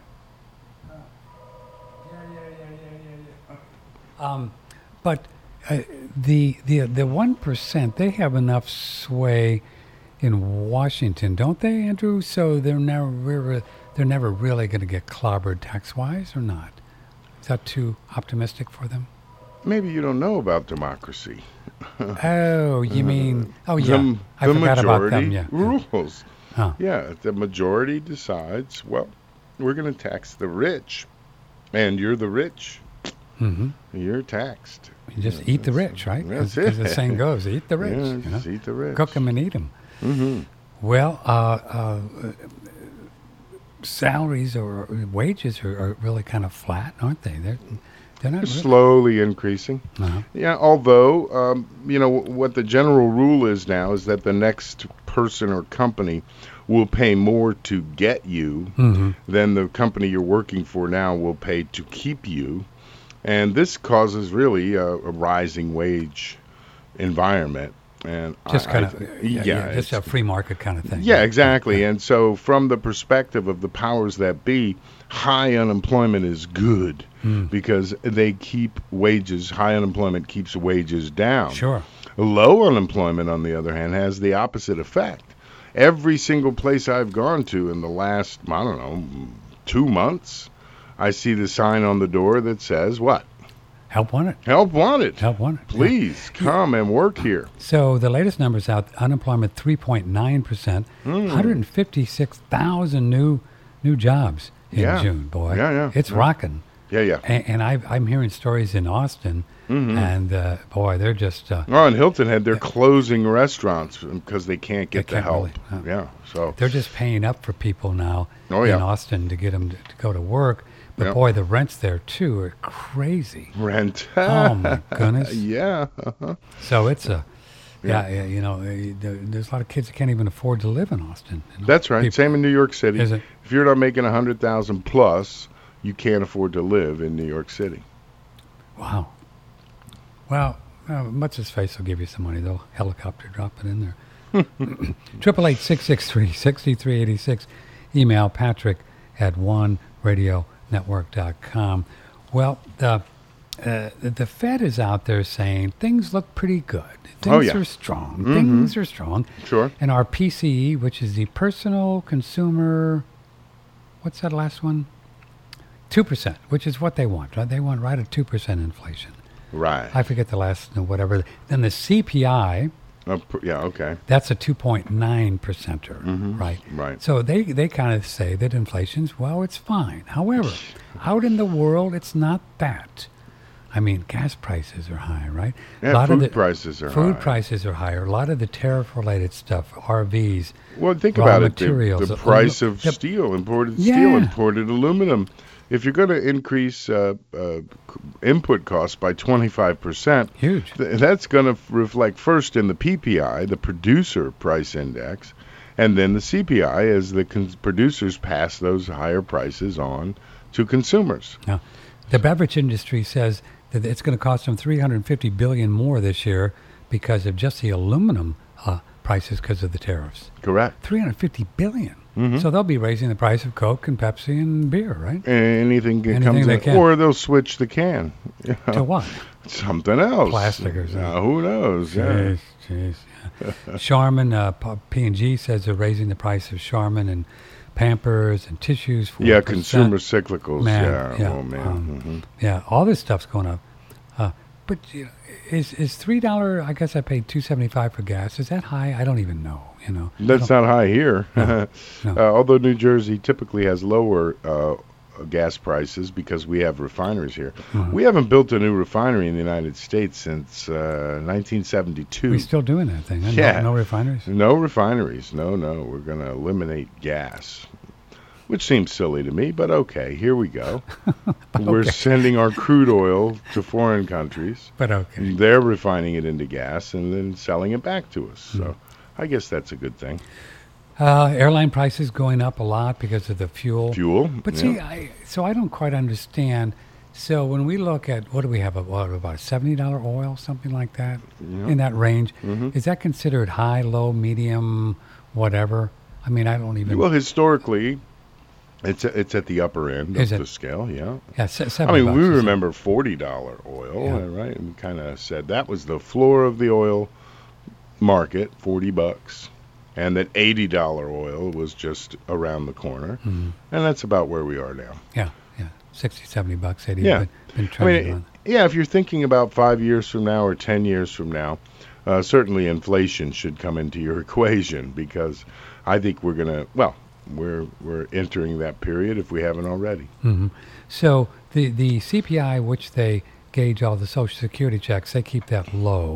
But the 1%, they have enough sway in Washington, don't they, Andrew? So they're never really going to get clobbered tax-wise, or not? Is that too optimistic for them? Maybe you don't know about democracy. Oh, you mean? Oh, yeah. I forgot about them. Yeah. Rules. Huh. Yeah, the majority decides. Well, we're going to tax the rich, and you're the rich. Mm-hmm. You're taxed. You just eat the rich, right? That's it. As the saying goes, eat the rich. Yeah, just eat the rich. Cook them and eat them. Mm-hmm. Well, salaries or wages are really kind of flat, aren't they? They're not really. Slowly increasing. Uh-huh. Yeah, although, what the general rule is now is that the next person or company will pay more to get you than the company you're working for now will pay to keep you. And this causes really a rising wage environment. And just just a free market kind of thing. Yeah, exactly. And so from the perspective of the powers that be, high unemployment is good because they keep wages, high unemployment keeps wages down. Sure. Low unemployment, on the other hand, has the opposite effect. Every single place I've gone to in the last, 2 months, I see the sign on the door that says what? Help wanted. Help wanted. Help wanted. Please come and work here. So the latest numbers out, unemployment 3.9%, 156,000 new jobs in June, boy. Yeah. It's rocking. Yeah. And I'm hearing stories in Austin, and boy, they're just... and Hilton Head, they're closing restaurants because they can't get the help. Really, so they're just paying up for people now in Austin to get them to go to work. But boy, the rents there too are crazy. Rent. Oh my goodness. Yeah. So it's there's a lot of kids that can't even afford to live in Austin. That's right. Same in New York City. Is it? If you're not making $100,000 plus, you can't afford to live in New York City. Wow. Well, what's his face will give you some money. They'll helicopter drop it in there. 888-663-6386. Email patrick@oneradionetwork.com. Well, the Fed is out there saying things look pretty good. Things are strong. Things are strong. Sure. And our PCE, which is the personal consumer, what's that last one? 2%, which is what they want. Right? They want right at 2% inflation. Right. I forget the last, whatever. Then the CPI. Okay. That's a 2.9%er, right? Right. So they kind of say that inflation's, it's fine. However, out in the world, it's not that. I mean, gas prices are high, right? Yeah, food prices are high. Food prices are higher. A lot of the tariff-related stuff, RVs, well, think raw about materials. The price of steel, imported steel, imported aluminum. If you're going to increase input costs by 25%, huge. That's going to reflect first in the PPI, the producer price index, and then the CPI as the producers pass those higher prices on to consumers. Now, the beverage industry says that it's going to cost them $350 billion more this year because of just the aluminum prices because of the tariffs. Correct. $350 billion. So they'll be raising the price of Coke and Pepsi and beer, right? Anything comes in, or they'll switch the can. To what? Something else. Plastic or something. Who knows? Jeez. Charmin, P&G says they're raising the price of Charmin and Pampers and tissues for consumer cyclicals. All this stuff's going up. But is $3? I guess I paid $2.75 for gas. Is that high? I don't even know. That's not high here. No. Although New Jersey typically has lower gas prices because we have refineries here. We haven't built a new refinery in the United States since 1972. We're still doing that thing. No refineries. No refineries. No. We're going to eliminate gas. Which seems silly to me, but okay, here we go. We're sending our crude oil to foreign countries. But okay. They're refining it into gas and then selling it back to us. So I guess that's a good thing. Airline prices going up a lot because of the fuel. But see, I don't quite understand. So when we look at, what do we have, about $70 oil, something like that, in that range, is that considered high, low, medium, whatever? I mean, I don't even... Well, historically... It's at the upper end of the scale, Yeah, we remember $40 oil, right? And we kind of said that was the floor of the oil market, $40, and that $80 oil was just around the corner, and that's about where we are now. Yeah, $60, $70, 80. Yeah, been trending on. If you're thinking about 5 years from now or 10 years from now, certainly inflation should come into your equation because I think we're gonna We're entering that period if we haven't already. So the CPI, which they gauge all the Social Security checks, they keep that low,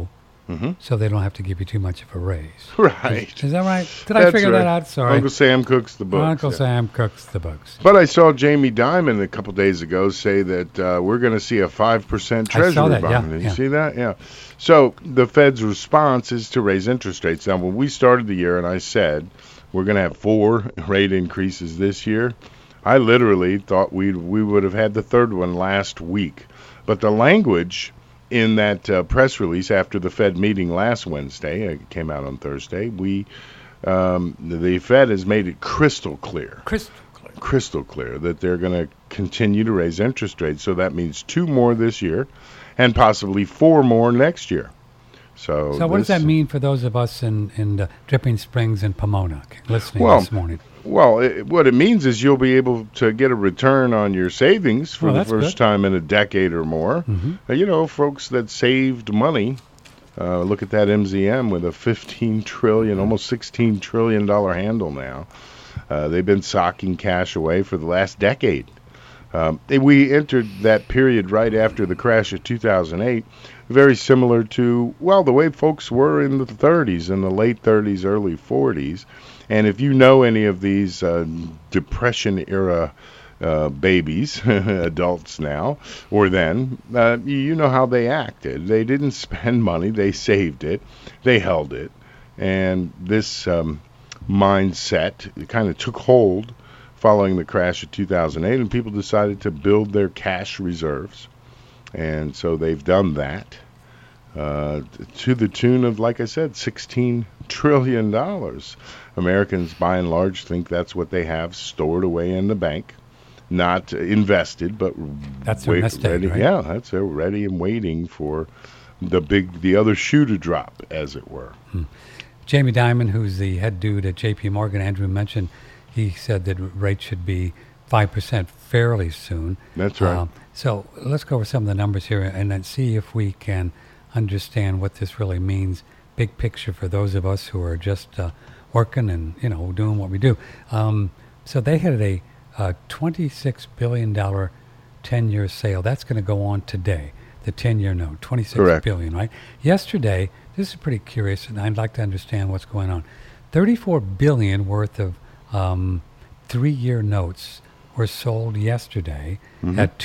so they don't have to give you too much of a raise. Right. Is that right? Did I figure that out? Sorry. Uncle Sam cooks the books. Uncle Sam cooks the books. But I saw Jamie Dimon a couple days ago say that we're going to see a 5% Treasury bond. Did you see that? Yeah. So the Fed's response is to raise interest rates. Now, when we started the year and I said we're going to have 4 rate increases this year, I literally thought we would have had the third one last week. But the language in that press release after the Fed meeting last Wednesday, it came out on Thursday, the Fed has made it crystal clear that they're going to continue to raise interest rates. So that means 2 more this year and possibly 4 more next year. So what does that mean for those of us in Dripping Springs and Pomona listening this morning? Well, what it means is you'll be able to get a return on your savings for the first time in a decade or more. Folks that saved money, look at that MZM with a $15 trillion, almost $16 trillion handle now. They've been socking cash away for the last decade. We entered that period right after the crash of 2008, very similar to, the way folks were in the 30s, in the late 30s, early 40s. And if you know any of these Depression-era babies, adults now, or then, you know how they acted. They didn't spend money. They saved it. They held it. And this mindset kind of took hold following the crash of 2008, and people decided to build their cash reserves. And so they've done that to the tune of, like I said, $16 trillion. Americans, by and large, think that's what they have stored away in the bank, not invested, but that's their nest egg, right? Yeah, that's they're ready and waiting for the other shoe to drop, as it were. Jamie Dimon, who's the head dude at J.P. Morgan, Andrew mentioned, he said that rates should be 5% fairly soon. That's right. So let's go over some of the numbers here and then see if we can understand what this really means, big picture for those of us who are just working and doing what we do. So they had a $26 billion 10-year sale. That's going to go on today. The 10-year note, $26 billion, right? Yesterday, this is pretty curious, and I'd like to understand what's going on. $34 billion worth of 3-year notes were sold yesterday at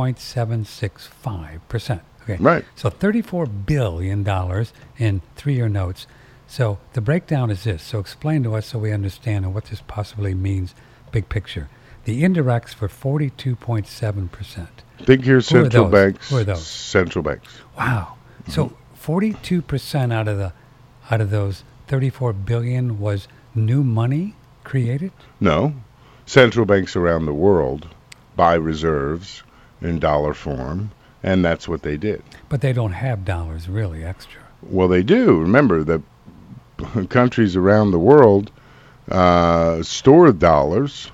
2.765%. Okay. Right. So $34 billion in 3-year notes. So the breakdown is this. So explain to us so we understand and what this possibly means, big picture. The indirects for 42.7%. Big here, central banks. Who are those? Central banks. Wow. So 42% out of those 34 billion was new money created? No. Central banks around the world buy reserves in dollar form, and that's what they did. But they don't have dollars really extra. Well, they do. Remember that countries around the world store dollars.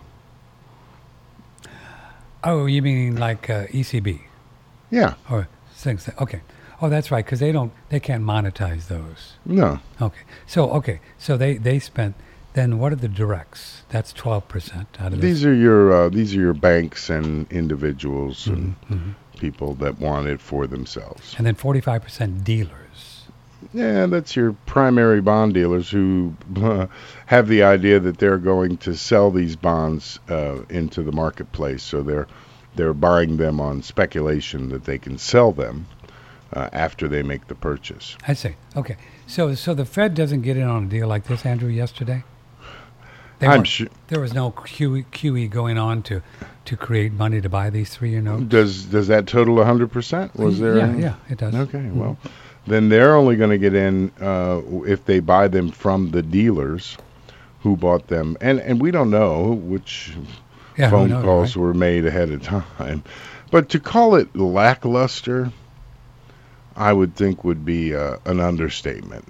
Oh, you mean like ECB? Yeah. Or things. Okay. Oh, that's right. Because they can't monetize those. No. Okay. So they spent. Then what are the directs? That's 12% out of these. These are your banks and individuals and people that want it for themselves. And then 45% dealers. Yeah, that's your primary bond dealers who have the idea that they're going to sell these bonds into the marketplace. So they're buying them on speculation that they can sell them after they make the purchase. I see. Okay. So the Fed doesn't get in on a deal like this, Andrew, yesterday? I'm sure there was no QE going on to create money to buy these 3-year notes. Does that total 100%? Was there? Yeah, it does. Okay, well, then they're only going to get in if they buy them from the dealers who bought them, and we don't know which phone calls were made ahead of time. But to call it lackluster, I would think would be an understatement.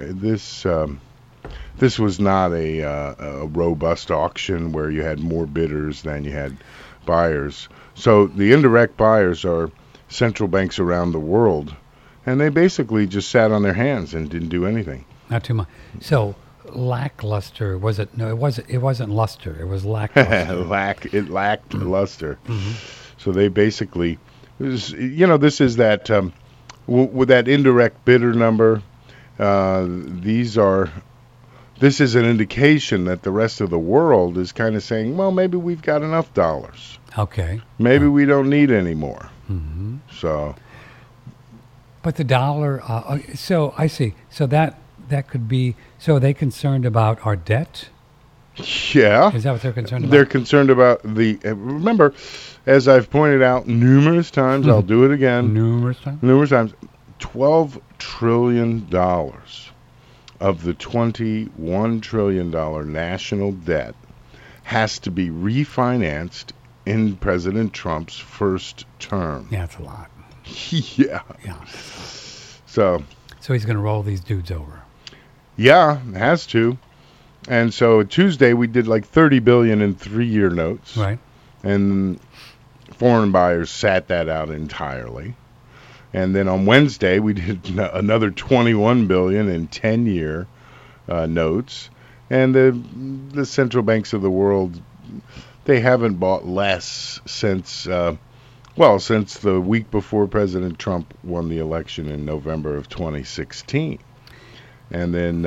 This was not a robust auction where you had more bidders than you had buyers. So the indirect buyers are central banks around the world, and they basically just sat on their hands and didn't do anything. Not too much. So lackluster, was it? No, it wasn't luster. It was lackluster. It lacked luster. So they basically, this is that with that indirect bidder number. this is an indication that the rest of the world is kind of saying, well, maybe we've got enough dollars. Okay. Maybe we don't need any more. Mm-hmm. So. But the dollar, so I see. So that could be, so are they concerned about our debt? Yeah. Is that what they're concerned about? They're concerned about remember, as I've pointed out numerous times, I'll do it again. Numerous times? Numerous times. $12 trillion of the $21 trillion national debt has to be refinanced in President Trump's first term. Yeah, that's a lot. Yeah. So he's going to roll these dudes over. Yeah, has to. And so Tuesday we did like $30 billion in 3-year notes. Right. And foreign buyers sat that out entirely. And then on Wednesday we did another $21 billion in 10-year notes. And the central banks of the world, they haven't bought less since the week before President Trump won the election in November of 2016. And then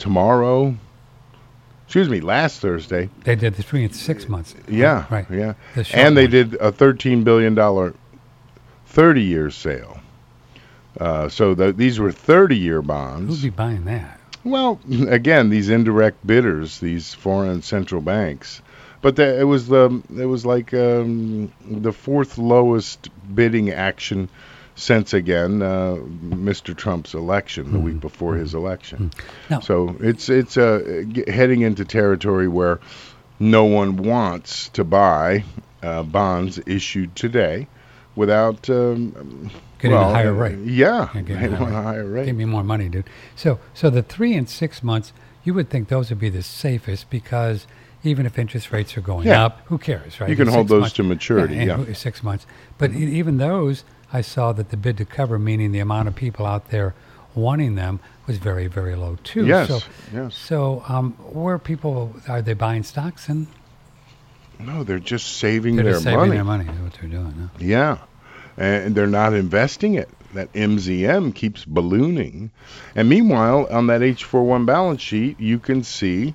last Thursday. They did the 3 and 6 months. Yeah, right. Yeah. And they did a $13 billion 30-year sale. So these were 30-year bonds. Who'd be buying that? Well, again, these indirect bidders, these foreign central banks. But it was like the fourth lowest bidding action since, again, Mr. Trump's election, the week before his election. No. So it's heading into territory where no one wants to buy bonds issued today without getting a higher rate. Yeah, they want a higher rate. Give me more money, dude. So the 3 and 6 months, you would think those would be the safest because even if interest rates are going up, who cares, right? You can hold those to maturity, yeah. 6 months. But even those, I saw that the bid to cover, meaning the amount of people out there wanting them, was very, very low, too. Yes, So where people, are they buying stocks? No, they're just saving their money. Saving their money is what they're doing. Huh? Yeah, and they're not investing it. That MZM keeps ballooning. And meanwhile, on that H41 balance sheet, you can see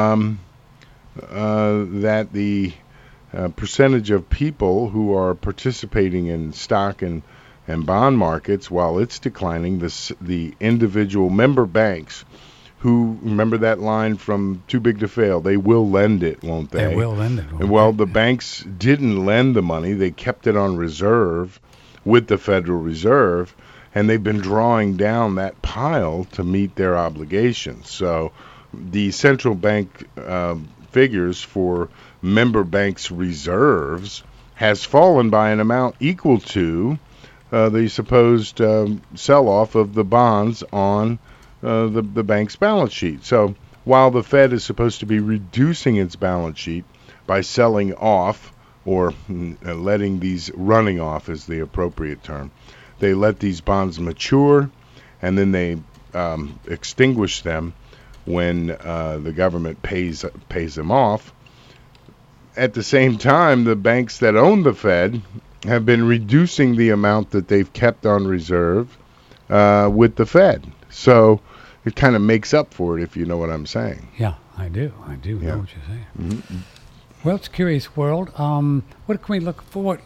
that the percentage of people who are participating in stock and bond markets, while it's declining, the individual member banks who, remember that line from Too Big to Fail, they will lend it, won't they? They will lend it. And while the banks didn't lend the money, they kept it on reserve with the Federal Reserve, and they've been drawing down that pile to meet their obligations. So the central bank figures for member banks' reserves has fallen by an amount equal to the supposed sell-off of the bonds on the bank's balance sheet. So while the Fed is supposed to be reducing its balance sheet by selling off or letting these, running off is the appropriate term, they let these bonds mature and then they extinguish them when the government pays them off. At the same time, the banks that own the Fed have been reducing the amount that they've kept on reserve with the Fed. So it kind of makes up for it, if you know what I'm saying. Yeah, I do know what you're saying. Mm-hmm. Well, it's a curious world. What can we look forward?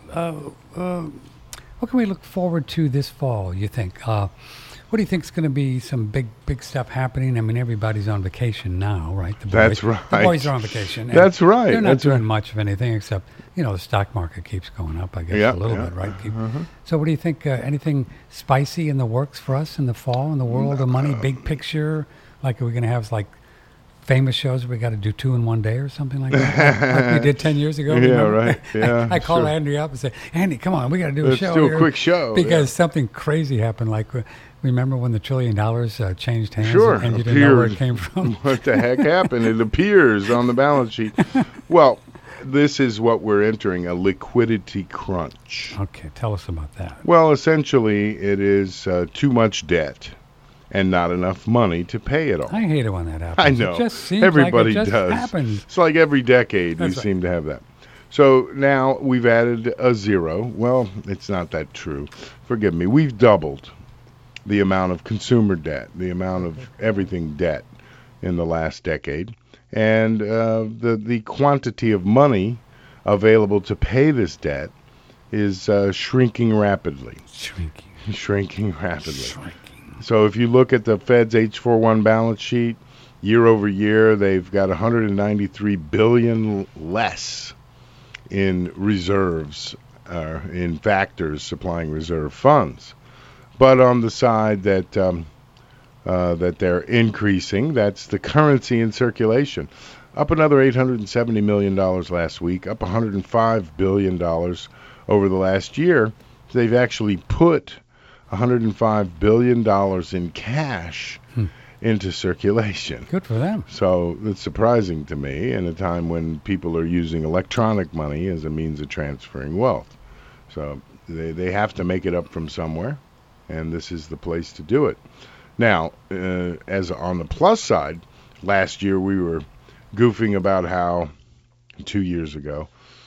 What can we look forward to this fall? You think? What do you think is going to be some big stuff happening? I mean, everybody's on vacation now, right? That's right. The boys are on vacation. That's right. They're not doing much of anything except, the stock market keeps going up, I guess, a little bit, right? So what do you think? Anything spicy in the works for us in the fall in the world of money? Big picture? Like, are we going to have, like, famous shows where we got to do 2 in one day or something like that? Like we did 10 years ago. Yeah, right. Yeah. I called Andy up and said, Andy, come on, we got to do a show. Let's do here. a quick show. Because something crazy happened. Like, remember when the $1 trillion changed hands? Sure. And you didn't know where it came from? What the heck happened? It appears on the balance sheet. Well, this is what we're entering, a liquidity crunch. Okay, tell us about that. Well, essentially, it is too much debt and not enough money to pay it all. I hate it when that happens. I know. It just seems everybody like it just does. happens. It's like every decade we seem to have that. So now we've added a zero. Well, it's not that true. Forgive me. We've doubled the amount of consumer debt, the amount of everything debt in the last decade, and the quantity of money available to pay this debt is shrinking rapidly. Shrinking rapidly. So if you look at the Fed's H41 balance sheet, year over year, they've got $193 billion less in reserves, in factors supplying reserve funds. But on the side that that they're increasing, that's the currency in circulation. Up another $870 million last week, up $105 billion over the last year. They've actually put $105 billion in cash into circulation. Good for them. So it's surprising to me in a time when people are using electronic money as a means of transferring wealth. So they have to make it up from somewhere, and this is the place to do it. Now, as on the plus side, last year we were goofing about how 2 years ago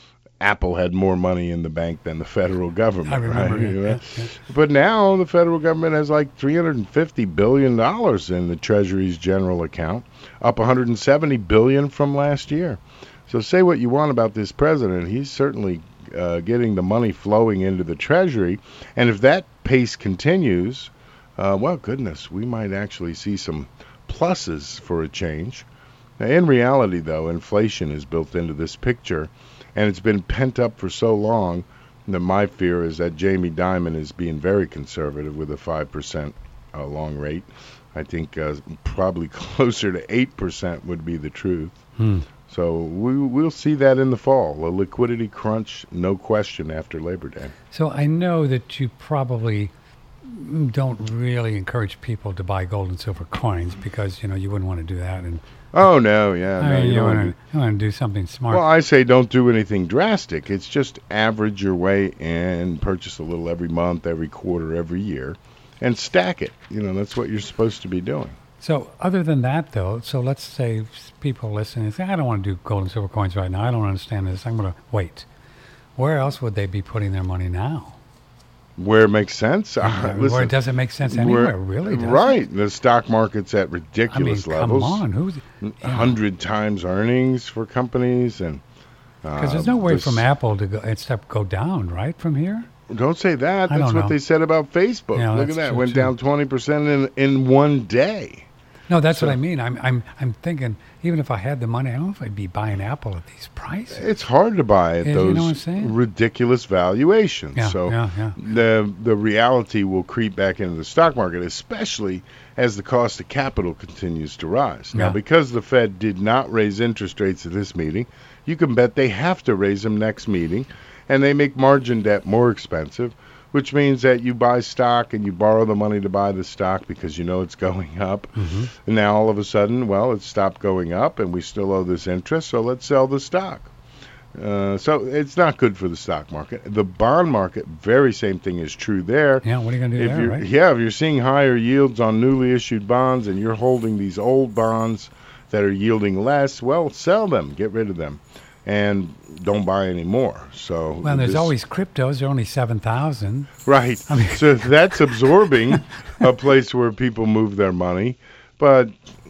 Apple had more money in the bank than the federal government. I remember, right? Yeah. But now the federal government has like $350 billion in the Treasury's general account, up $170 billion from last year. So say what you want about this president, he's certainly getting the money flowing into the Treasury. And if that pace continues, well, goodness, we might actually see some pluses for a change. Now, in reality, though, inflation is built into this picture, and it's been pent up for so long that my fear is that Jamie Dimon is being very conservative with a 5% long rate. I think probably closer to 8% would be the truth. So we'll see that in the fall. A liquidity crunch, no question, after Labor Day. So I know that you probably don't really encourage people to buy gold and silver coins because, you wouldn't want to do that. And oh, no, yeah. No, you want to do something smart. Well, I say don't do anything drastic. It's just average your way in, purchase a little every month, every quarter, every year, and stack it. That's what you're supposed to be doing. So other than that, though, so let's say people listening say, I don't want to do gold and silver coins right now. I don't understand this. I'm going to wait. Where else would they be putting their money now? Where it makes sense. Listen, where it doesn't make sense anywhere, really, does right. it? The stock market's at ridiculous levels. Come on. 100 times earnings for companies. And because there's no way from Apple to go down, right, from here? Don't say that. That's what they said about Facebook. Yeah, look at that. Went down 20% in one day. No, that's what I mean. I'm thinking, even if I had the money, I don't know if I'd be buying Apple at these prices. It's hard to buy at those ridiculous valuations. Yeah, so yeah. The reality will creep back into the stock market, especially as the cost of capital continues to rise. Now, because the Fed did not raise interest rates at this meeting, you can bet they have to raise them next meeting, and they make margin debt more expensive, which means that you buy stock and you borrow the money to buy the stock because it's going up. Mm-hmm. And now all of a sudden, well, it's stopped going up and we still owe this interest, so let's sell the stock. So it's not good for the stock market. The bond market, very same thing is true there. Yeah, what are you going to do there, right? Yeah, if you're seeing higher yields on newly issued bonds and you're holding these old bonds that are yielding less, well, sell them, get rid of them. And don't buy any more. So there's always cryptos. They're only 7,000. Right. So that's absorbing a place where people move their money. But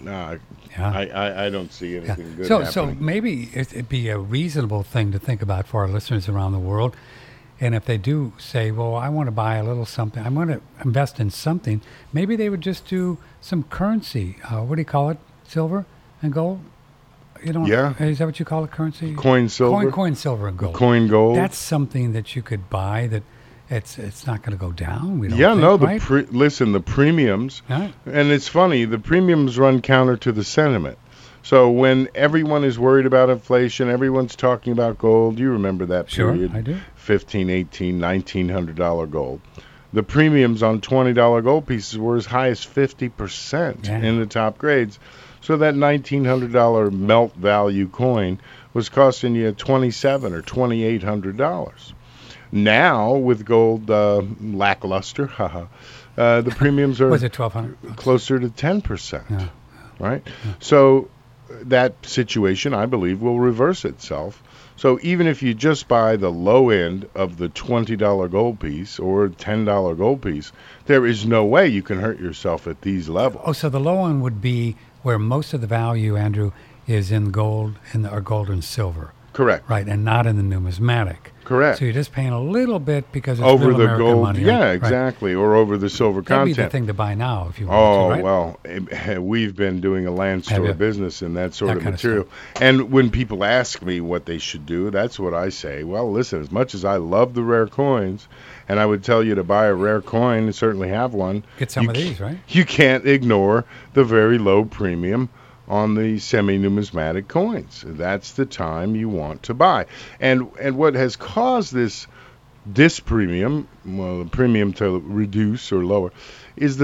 I don't see anything good happening. So maybe it'd be a reasonable thing to think about for our listeners around the world. And if they do say, well, I want to buy a little something, I want to invest in something, maybe they would just do some currency. What do you call it? Silver and gold? Is that what you call it, currency? Coin silver. Coin silver and gold. Coin gold. That's something that you could buy that it's not going to go down. We don't think, right? Listen, the premiums, and it's funny, the premiums run counter to the sentiment. So when everyone is worried about inflation, everyone's talking about gold. You remember that period? Sure, I do. $1,500, $1,800, $1,900 gold. The premiums on $20 gold pieces were as high as 50% in the top grades. So that $1,900 melt value coin was costing you $2,700 or $2,800. Now, with gold lackluster, the premiums are was it $1,200? Closer to 10%, right? Yeah. So that situation, I believe, will reverse itself. So even if you just buy the low end of the $20 gold piece or $10 gold piece, there is no way you can hurt yourself at these levels. Oh, so the low one would be where most of the value, Andrew, is in gold or gold and silver. Correct. Right, and not in the numismatic. Correct. So you're just paying a little bit because it's over real the American gold money. Yeah, right? exactly. Or over the silver content. That'd be the thing to buy now if you want to, right? Well, we've been doing a land store business in that sort of material. Of and when people ask me what they should do, that's what I say. Well, listen, as much as I love the rare coins, and I would tell you to buy a rare coin and certainly have one. Get some of these, right? You can't ignore the very low premium on the semi-numismatic coins. That's the time you want to buy. And what has caused this premium, well, the premium to reduce or lower, is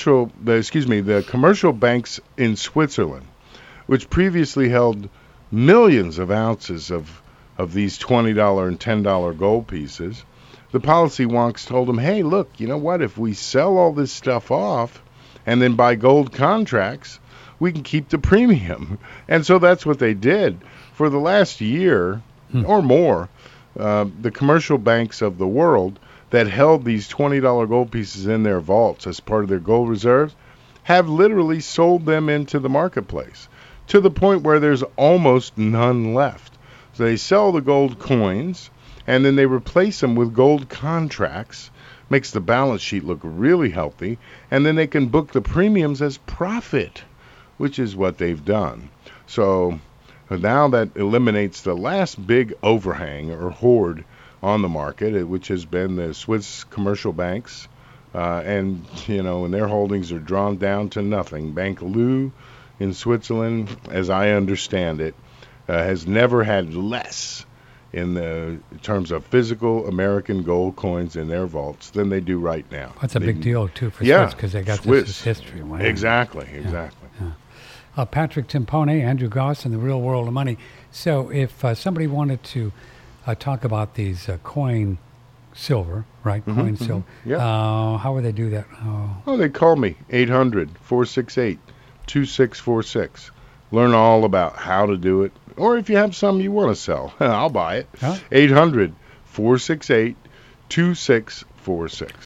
the commercial banks in Switzerland, which previously held millions of ounces of these $20 and $10 gold pieces. The policy wonks told them, hey, look, you know what? If we sell all this stuff off and then buy gold contracts, we can keep the premium. And so that's what they did. For the last year or more, the commercial banks of the world that held these $20 gold pieces in their vaults as part of their gold reserves have literally sold them into the marketplace to the point where there's almost none left. So they sell the gold coins and then they replace them with gold contracts, makes the balance sheet look really healthy, and then they can book the premiums as profit, which is what they've done. So now that eliminates the last big overhang or hoard on the market, which has been the Swiss commercial banks, and their holdings are drawn down to nothing. Bank Lou in Switzerland, as I understand it, has never had less in terms of physical American gold coins in their vaults than they do right now. That's a big deal too for Swiss because they got this history. Wow. Exactly. Yeah. Patrick Timpone, Andrew Goss, and the Real World of Money. So if somebody wanted to talk about these coin silver, right? Coin silver. Yeah. How would they do that? They call me, 800-468-2646. Learn all about how to do it. Or if you have some you want to sell, I'll buy it. 800-468-2646.